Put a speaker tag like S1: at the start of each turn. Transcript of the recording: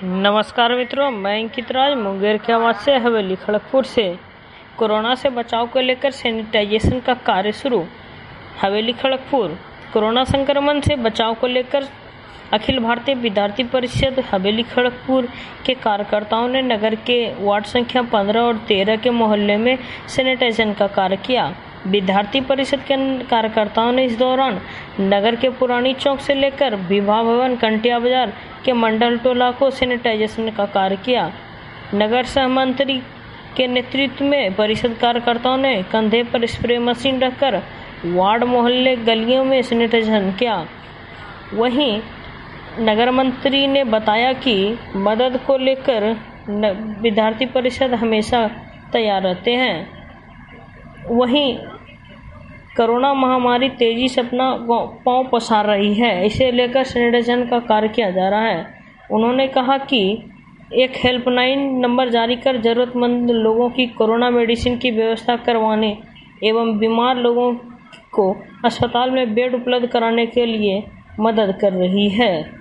S1: नमस्कार मित्रों, मैं अंकित राज मुंगेर के आवाज से हवेली खड़गपुर से। कोरोना से बचाव को लेकर सैनिटाइजेशन का कार्य शुरू। हवेली खड़गपुर कोरोना संक्रमण से बचाव को लेकर अखिल भारतीय विद्यार्थी परिषद हवेली खड़गपुर के कार्यकर्ताओं ने नगर के वार्ड संख्या 15 और 13 के मोहल्ले में सैनिटाइजेशन का कार्य किया। विद्यार्थी परिषद के कार्यकर्ताओं ने इस दौरान नगर के पुरानी चौक से लेकर विवाह भवन कंटिया बाजार के मंडल टोला को सैनिटाइजेशन का कार्य किया। नगर सहमंत्री के नेतृत्व में परिषद कार्यकर्ताओं ने कंधे पर स्प्रे मशीन रखकर वार्ड मोहल्ले गलियों में सैनिटाइजेशन किया। वहीं नगर मंत्री ने बताया कि मदद को लेकर विद्यार्थी परिषद हमेशा तैयार रहते हैं। वहीं कोरोना महामारी तेजी से अपना पांव पसार रही है, इसे लेकर सैनिटाइजेशन का कार्य किया जा रहा है। उन्होंने कहा कि एक हेल्पलाइन नंबर जारी कर जरूरतमंद लोगों की कोरोना मेडिसिन की व्यवस्था करवाने एवं बीमार लोगों को अस्पताल में बेड उपलब्ध कराने के लिए मदद कर रही है।